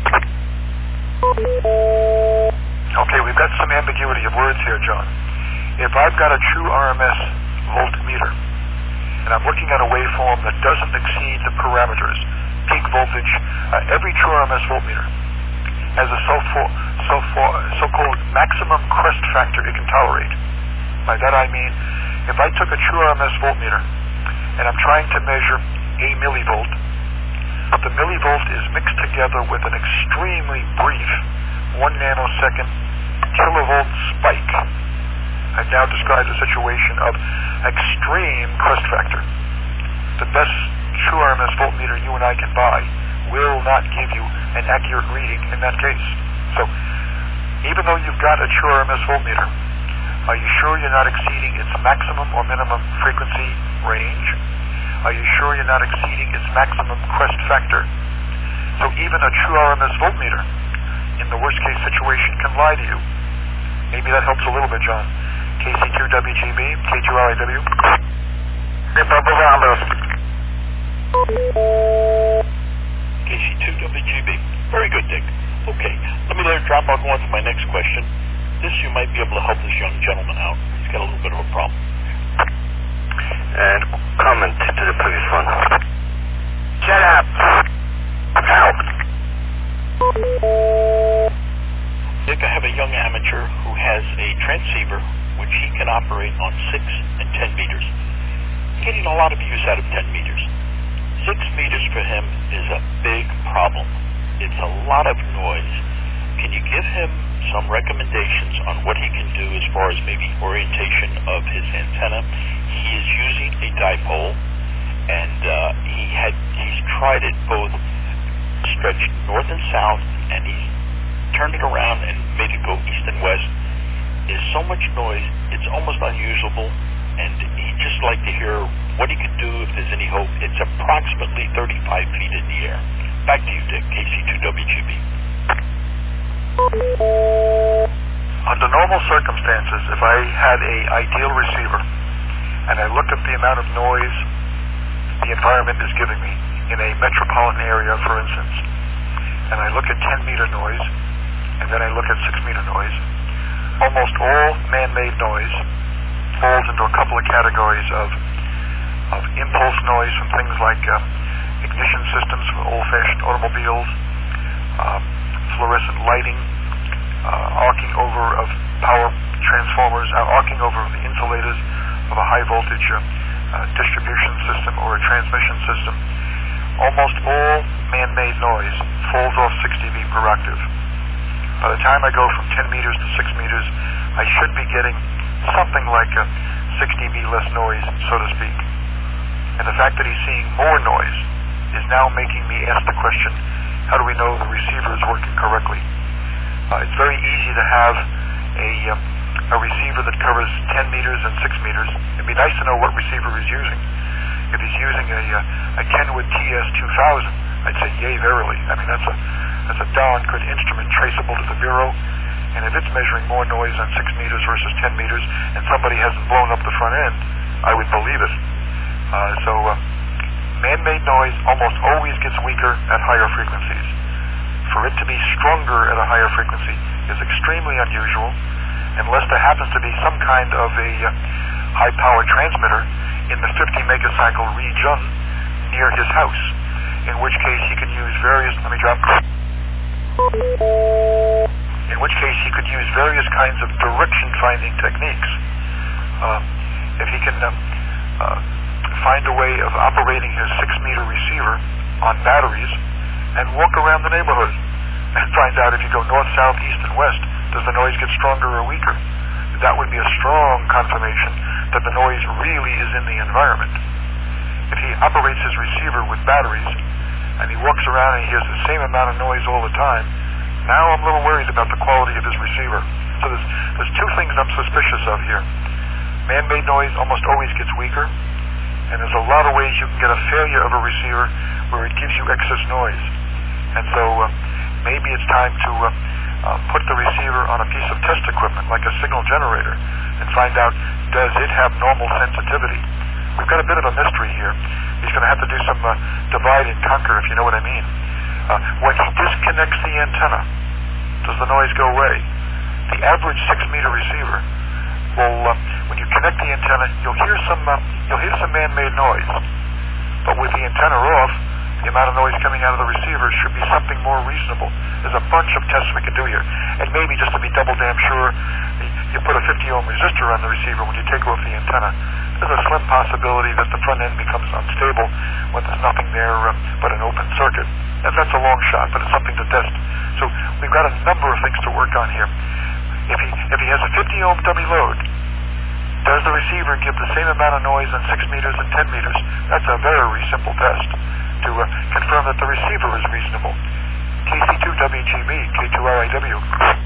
Okay, we've got some ambiguity of words here, John. If I've got a true R M S voltmeter, and I'm looking at a waveform that doesn't exceed the parameters, peak voltage, uh, every true R M S voltmeter has a so-for, so-for, so-called maximum crest factor it can tolerate. By that I mean, if I took a true R M S voltmeter and I'm trying to measure a millivolt, but the millivolt is mixed together with an extremely brief one nanosecond kilovolt spike. I've now described a situation of extreme crest factor. The best true R M S voltmeter you and I can buy will not give you an accurate reading in that case. So, even though you've got a true R M S voltmeter, are you sure you're not exceeding its maximum or minimum frequency range? Are you sure you're not exceeding its maximum crest factor? So even a true R M S voltmeter, in the worst case situation, can lie to you. Maybe that helps a little bit, John. K C two W G B, K two R I W. K C two W G B. Very good, Dick. Okay, let me let it drop. I'll go on to my next question. This, you might be able to help this young gentleman out. He's got a little bit of a problem. And comment to the previous one. Shut up. Out. Dick, I have a young amateur who has a transceiver which he can operate on six and ten meters. Getting a lot of use out of ten meters. Six meters for him is a big problem. It's a lot of noise. Can you give him some recommendations on what he can do as far as maybe orientation of his antenna? He is using a dipole, and uh, he had he's tried it both stretched north and south, and he's turned it around and made it go east and west. There's so much noise, it's almost unusable, and he'd just like to hear what he could do if there's any hope. It's approximately thirty-five feet in the air. Back to you, Dick, K C two W G B. Under normal circumstances, if I had a ideal receiver and I looked at the amount of noise the environment is giving me in a metropolitan area, for instance, and I look at ten meter noise and then I look at six meter noise, almost all man-made noise falls into a couple of categories of of impulse noise from things like uh, ignition systems for old-fashioned automobiles, uh, fluorescent lighting, uh, arcing over of power transformers, uh, arcing over the insulators of a high-voltage uh, uh, distribution system or a transmission system. Almost all man-made noise falls off six D B per octave. By the time I go from ten meters to six meters, I should be getting something like a six D B less noise, so to speak. And the fact that he's seeing more noise is now making me ask the question, how do we know the receiver is working correctly? Uh, it's very easy to have a, uh, a receiver that covers ten meters and six meters. It'd be nice to know what receiver he's using. If he's using a, uh, a Kenwood T S two thousand, I'd say yay verily. I mean, that's a, that's a darn good instrument traceable to the Bureau. And if it's measuring more noise on six meters versus ten meters and somebody hasn't blown up the front end, I would believe it. Uh, so uh, man-made noise almost always gets weaker at higher frequencies. For it to be stronger at a higher frequency is extremely unusual, unless there happens to be some kind of a uh, high-power transmitter in the fifty megacycle region near his house, in which case he can use various, let me drop, in which case he could use various kinds of direction-finding techniques. Uh, if he can uh, uh, find a way of operating his six-meter receiver on batteries and walk around the neighborhood and find out if you go north, south, east, and west, does the noise get stronger or weaker? That would be a strong confirmation that the noise really is in the environment. If he operates his receiver with batteries and he walks around and he hears the same amount of noise all the time, now I'm a little worried about the quality of his receiver. So there's, there's two things I'm suspicious of here. Man-made noise almost always gets weaker, and there's a lot of ways you can get a failure of a receiver where it gives you excess noise. And so uh, maybe it's time to uh, uh, put the receiver on a piece of test equipment, like a signal generator, and find out, does it have normal sensitivity? We've got a bit of a mystery here. He's going to have to do some uh, divide and conquer, if you know what I mean. Uh, when he disconnects the antenna, does the noise go away? The average six-meter receiver will, uh, when you connect the antenna, you'll hear some uh, you'll hear some man-made noise. But with the antenna off, the amount of noise coming out of the receiver should be something more reasonable. There's a bunch of tests we can do here. And maybe just to be double damn sure, you put a fifty ohm resistor on the receiver when you take off the antenna. There's a slim possibility that the front end becomes unstable when there's nothing there uh, but an open circuit. And that's a long shot, but it's something to test. So we've got a number of things to work on here. If he, if he has a fifty ohm dummy load, does the receiver give the same amount of noise on six meters and ten meters? That's a very simple test to uh, confirm that the receiver is reasonable. K C two W G B, K two R I W.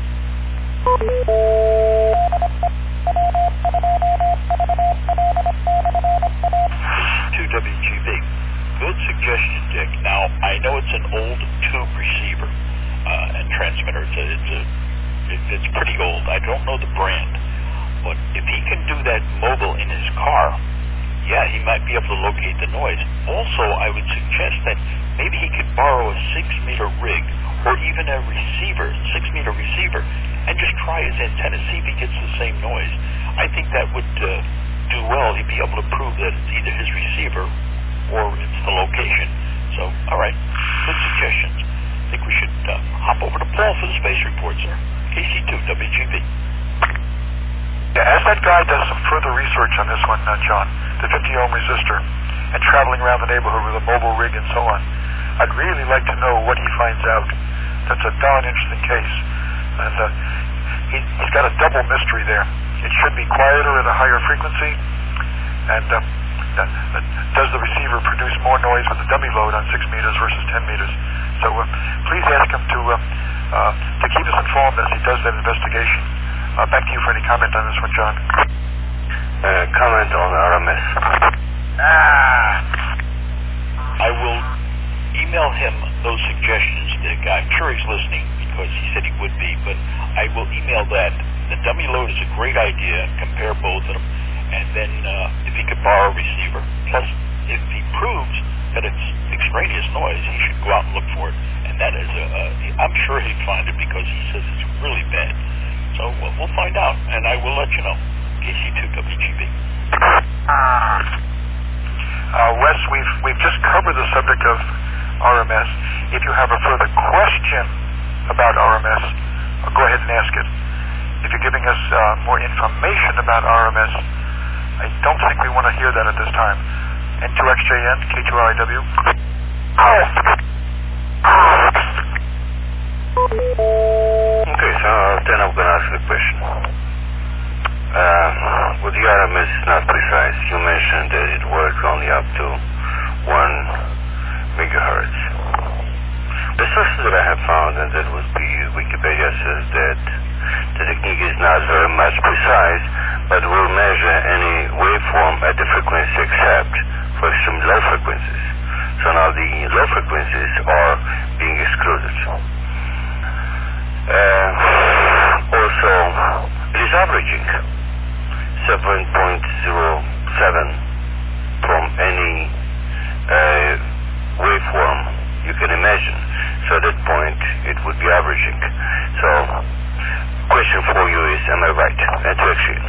two W G B. Good suggestion, Dick. Now, I know it's an old tube receiver uh, and transmitter. It's a, it's a it's pretty old. I don't know the brand. But if he can do that mobile in his car, yeah, he might be able to locate the noise. Also, I would suggest that maybe he could borrow a six-meter rig or even a receiver, six-meter receiver, and just try his antenna, see if he gets the same noise. I think that would uh, do well. He'd be able to prove that it's either his receiver or it's the location. So, all right, good suggestions. I think we should uh, hop over to Paul for the space report, sir. K C two W G B. Yeah, as that guy does some further research on this one, uh, John, the fifty ohm resistor, and traveling around the neighborhood with a mobile rig and so on, I'd really like to know what he finds out. That's a darn interesting case. And uh, he, he's got a double mystery there. It should be quieter at a higher frequency, and uh, uh, does the receiver produce more noise with a dummy load on six meters versus ten meters? So uh, please ask him to uh, uh, to keep us informed as he does that investigation. Uh, back to you for any comment on this one, John. Uh, comment on R M S. Ah. I will email him those suggestions, Dick. I'm sure he's listening because he said he would be, but I will email that. The dummy load is a great idea. Compare both of them. And then uh, if he could borrow a receiver. Plus, if he proves that it's extraneous noise, he should go out and look for it. And that is, a, a, I'm sure he'd find it because he says it's really bad. So we'll, we'll find out, and I will let you know. K C two W G B. Uh, Wes, we've we've just covered the subject of R M S. If you have a further question about R M S, uh, go ahead and ask it. If you're giving us uh, more information about R M S, I don't think we want to hear that at this time. N two X J N, K two R I W. Okay, so then I'm going to ask the question. Uh, well, the R M S is not precise. You mentioned that it works only up to one megahertz. The sources that I have found, and that would be Wikipedia, says that the technique is not very much precise, but will measure any waveform at the frequency except for extreme low frequencies. So now the low frequencies are being excluded. Uh, also, it is averaging seven point zero seven from any uh, waveform you can imagine. So at that point, it would be averaging. So, question for you is, am I right? And to actually,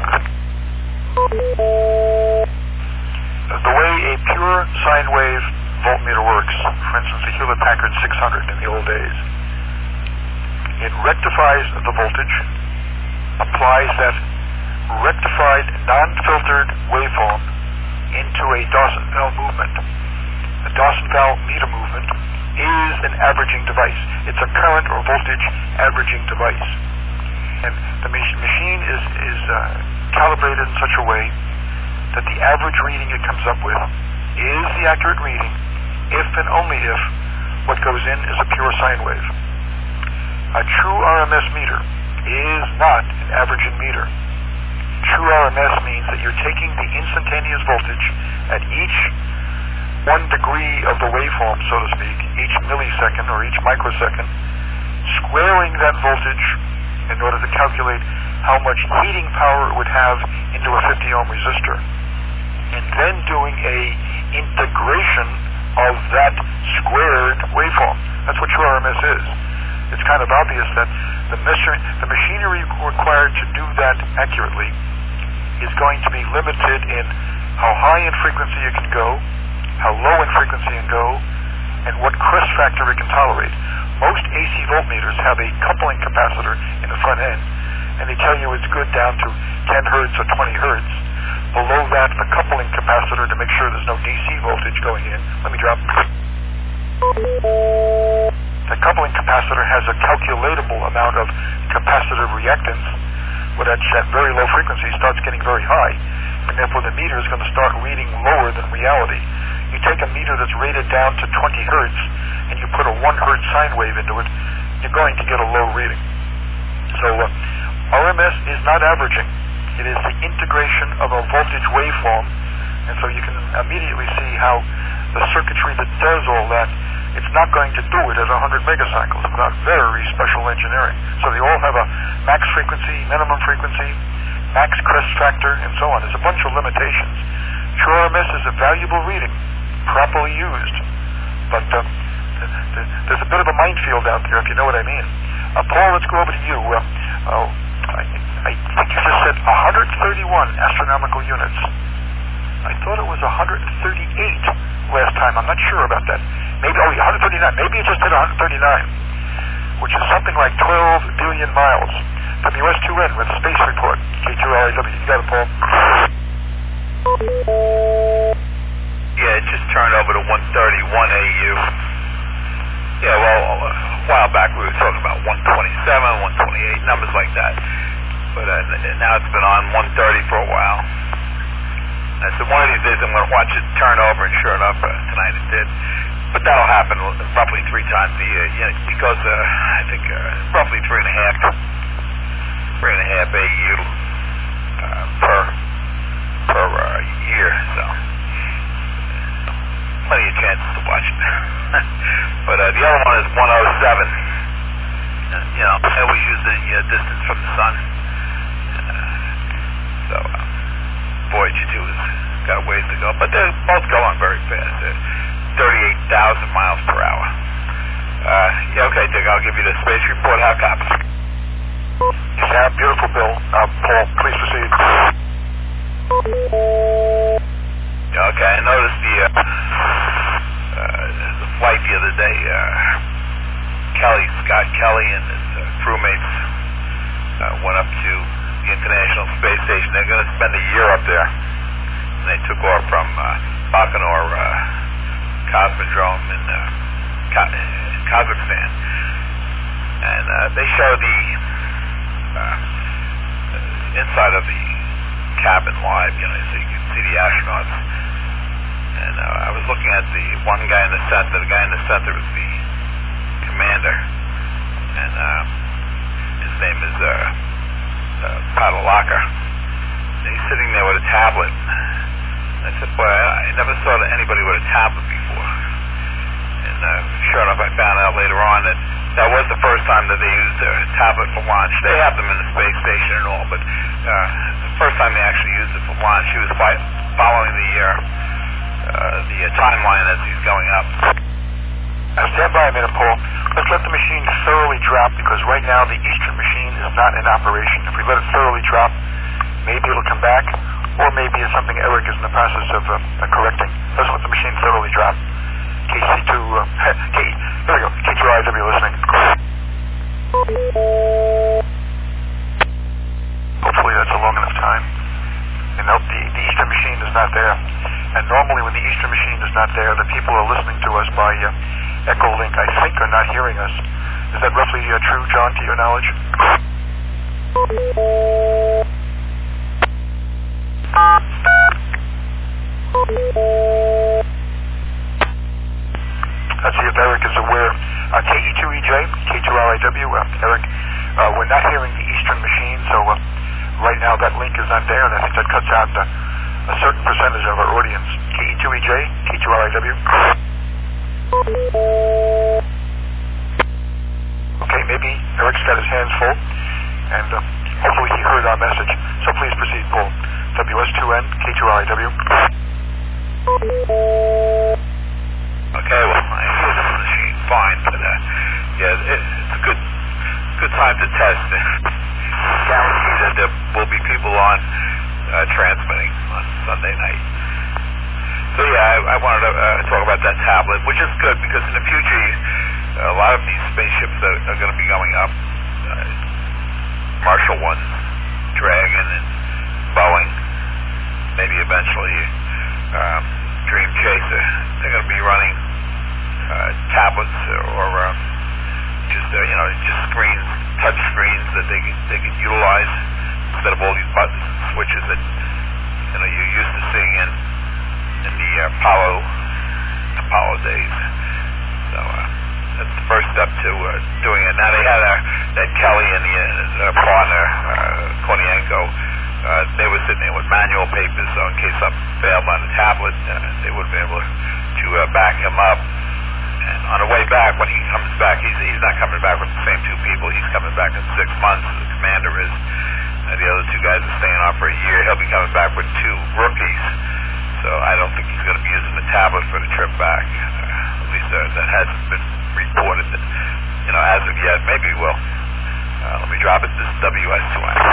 the way a pure sine wave voltmeter works, for instance, the Hewlett Packard six hundred in the old days, it rectifies the voltage, applies that rectified, non-filtered waveform into a Dawson-Bell movement. The Dawson-Bell meter movement is an averaging device. It's a current or voltage averaging device. And the mach- machine is, is uh, calibrated in such a way that the average reading it comes up with is the accurate reading if and only if what goes in is a pure sine wave. A true R M S meter is not an averaging meter. True R M S means that you're taking the instantaneous voltage at each one degree of the waveform, so to speak, each millisecond or each microsecond, squaring that voltage in order to calculate how much heating power it would have into a fifty ohm resistor, and then doing a integration of that squared waveform. That's what true R M S is. It's kind of obvious that the, mis- the machinery required to do that accurately is going to be limited in how high in frequency it can go, how low in frequency it can go, and what crest factor it can tolerate. Most A C voltmeters have a coupling capacitor in the front end, and they tell you it's good down to ten hertz or twenty hertz. Below that, the coupling capacitor to make sure there's no D C voltage going in. Let me drop. The coupling capacitor has a calculatable amount of capacitive reactance, but at that very low frequency starts getting very high, and therefore the meter is going to start reading lower than reality. You take a meter that's rated down to twenty hertz, and you put a one hertz sine wave into it, you're going to get a low reading. So uh, R M S is not averaging. It is the integration of a voltage waveform, and so you can immediately see how the circuitry that does all that, it's not going to do it at one hundred megacycles without very special engineering. So they all have a max frequency, minimum frequency, max crest factor, and so on. There's a bunch of limitations. True R M S is a valuable reading, properly used, but uh, th- th- there's a bit of a minefield out there, if you know what I mean. Uh, Paul, let's go over to you. Uh, uh, I, I think you just said one hundred thirty-one astronomical units. I thought it was one hundred thirty-eight last time. I'm not sure about that. Maybe, oh, one hundred thirty-nine. Maybe it just did one hundred thirty-nine, which is something like twelve billion miles. From U S two N with the space report, K two L I W. You got it, Paul. Yeah, it just turned over to one thirty-one A U. Yeah, well, a while back we were talking about one twenty-seven, one twenty-eight, numbers like that. But uh, now it's been on one thirty for a while. I said one of these days I'm going to watch it turn over, and sure enough, uh, tonight it did. But that'll happen roughly three times a year. Yeah, because uh, I think uh, roughly three and a half, three and a half A U uh, per per uh, year. So plenty of chances to watch it. But uh, the other one is one oh seven. Uh, you know, I always use the uh, distance from the sun. Uh, so uh, Voyager two has got a ways to go, but they're both going very fast. Uh, thirty-eight thousand miles per hour. Uh, yeah, okay, Dick, I'll give you the space report. How copies? You sound beautiful, Bill. Uh, Paul, please proceed. Yeah, okay, I noticed the, uh, uh, the flight the other day. Uh, Kelly, Scott Kelly and his uh, crewmates uh, went up to the International Space Station. They're going to spend a year up there. And they took off from uh, Baikonur uh, Cosmodrome in, uh, Ka- in Kazakhstan. And uh, they show the uh, inside of the cabin live, you know, so you can see the astronauts. And uh, I was looking at the one guy in the center. The guy in the center is the commander. And uh, his name is uh, uh, Padalaka. And he's sitting there with a tablet. I said, boy, I never saw anybody with a tablet before. And uh, sure enough, I found out later on that that was the first time that they used a tablet for launch. They have them in the space station and all, but uh, the first time they actually used it for launch, he was fi- following the uh, uh, the uh, timeline as he's going up. Now stand by a minute, Paul. Let's let the machine thoroughly drop, because right now the Eastern machine is not in operation. If we let it thoroughly drop, maybe it'll come back, or maybe it's something Eric is in the process of uh, uh, correcting. Let's let the machine thoroughly drop. K C two, uh, K, there we go, K two R I W listening. Hopefully that's a long enough time. And nope, the, the Eastern machine is not there. And normally when the Eastern machine is not there, the people are listening to us by uh, Echo Link, I think, are not hearing us. Is that roughly uh, true, John, to your knowledge? Let's see if Eric is aware. Uh, K E two E J, K two R I W, uh, Eric, uh, we're not hearing the Eastern machine, so uh, right now that link is not there, and I think that cuts out uh, a certain percentage of our audience. K E two E J, K two R I W. Okay, maybe Eric's got his hands full, and uh, hopefully he heard our message. So please proceed, Paul. W S two N, K two R I W. Okay, well, I hear the machine fine, but uh, yeah, it, it's a good good time to test. Guarantee that there will be people on uh, transmitting on Sunday night. So yeah, I, I wanted to uh, talk about that tablet, which is good because in the future, a lot of these spaceships are, are going to be going up. Uh, Marshall One, Dragon, and Boeing, maybe eventually um, Dream Chaser. They're going to be running uh, tablets or um, just uh, you know just screens, touch screens that they can, they can utilize instead of all these buttons and switches that you know you're used to seeing in in the uh, Apollo Apollo days. So uh, that's the first step to uh, doing it. Now they had uh, that Kelly and the uh, partner uh, Kornienko. Uh, they were sitting there with manual papers, so in case something failed on the tablet, uh, they would have been able to uh, back him up. And on the way back, when he comes back, he's he's not coming back with the same two people. He's coming back in six months. The commander is. Uh, the other two guys are staying on for a year. He'll be coming back with two rookies. So I don't think he's going to be using the tablet for the trip back. Uh, at least uh, that hasn't been reported. That, you know, as of yet, maybe he will. Uh, let me drop it. This is W S two N.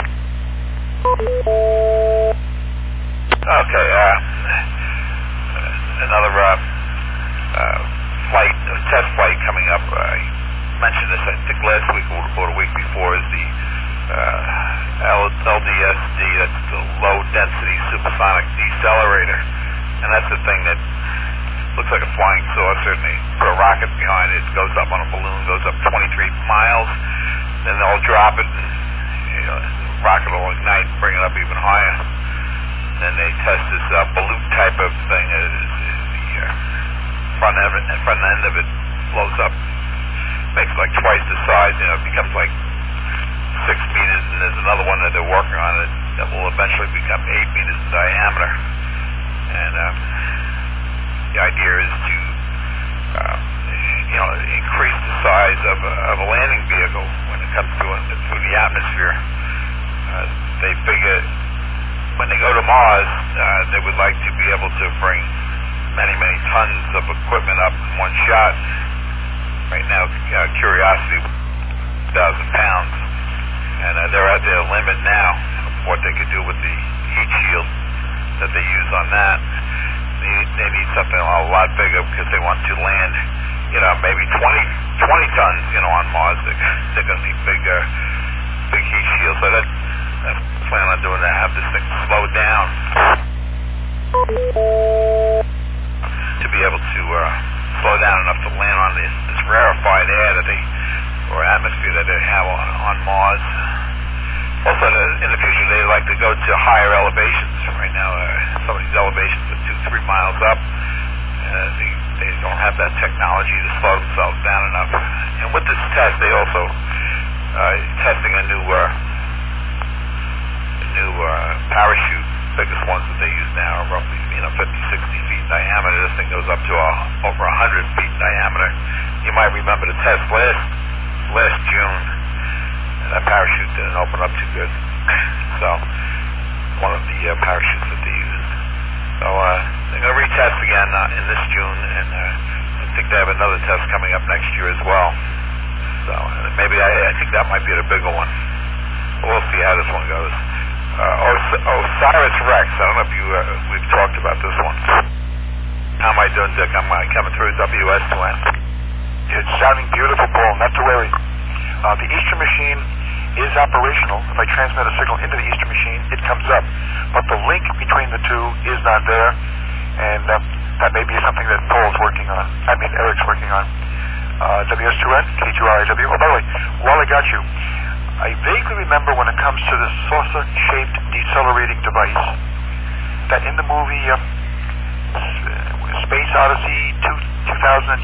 Okay, uh, another uh, uh, flight, a test flight coming up. Uh, I mentioned this, I think, last week or the week before, is the uh, L D S D, that's the Low Density Supersonic Decelerator. And that's the thing that looks like a flying saucer, and they put a rocket behind it. It goes up on a balloon, goes up twenty-three miles, then they'll drop it, and you know, the rocket will ignite and bring it up even higher. Then they test this uh, balloon type of thing. Is, is the uh, front end, front end of it blows up, makes like twice the size. You know, it becomes like six meters, and there's another one that they're working on that, that will eventually become eight meters in diameter. And um, the idea is to, uh, you know, increase the size of a, of a landing vehicle when it comes through through the atmosphere. Uh, they figure when they go to Mars, uh, they would like to be able to bring many, many tons of equipment up in one shot. Right now, uh, Curiosity, one thousand pounds. And uh, they're at their limit now of what they could do with the heat shield that they use on that. They, they need something a lot bigger because they want to land, you know, maybe twenty, twenty tons, you know, on Mars. They're, they're going to need big, uh, big heat shields. So that, that's the plan on doing that. Have this thing slow down to be able to uh, slow down enough to land on this, this rarefied air that they, or atmosphere that they have on, on Mars. Also, in the future, they like to go to higher elevations. Right now, uh, some of these elevations are two, three miles up. Uh, they, they don't have that technology to slow themselves down enough. And with this test, they also uh, testing a new, uh, a new uh, parachute. Biggest ones that they use now are roughly, you know, fifty, sixty feet in diameter. This thing goes up to uh, over one hundred feet in diameter. You might remember the test last last June. That parachute didn't open up too good. So, one of the uh, parachutes that they used. So, uh, they're going to retest again uh, in this June, and uh, I think they have another test coming up next year as well. So, uh, maybe I, I think that might be the bigger one. We'll see how this one goes. Uh, Os- Osiris Rex, I don't know if you, uh, we've talked about this one. How am I doing, Dick? I'm uh, coming through W S two N. It's sounding beautiful, Paul, not to worry. Uh, the Eastern machine is operational. If I transmit a signal into the Eastern machine, it comes up. But the link between the two is not there, and uh, that may be something that Paul's working on. I mean, Eric's working on. uh, W S two N, K two R I W. Oh, by the way, while I got you, I vaguely remember when it comes to the saucer-shaped decelerating device, that in the movie uh, Space Odyssey two, two thousand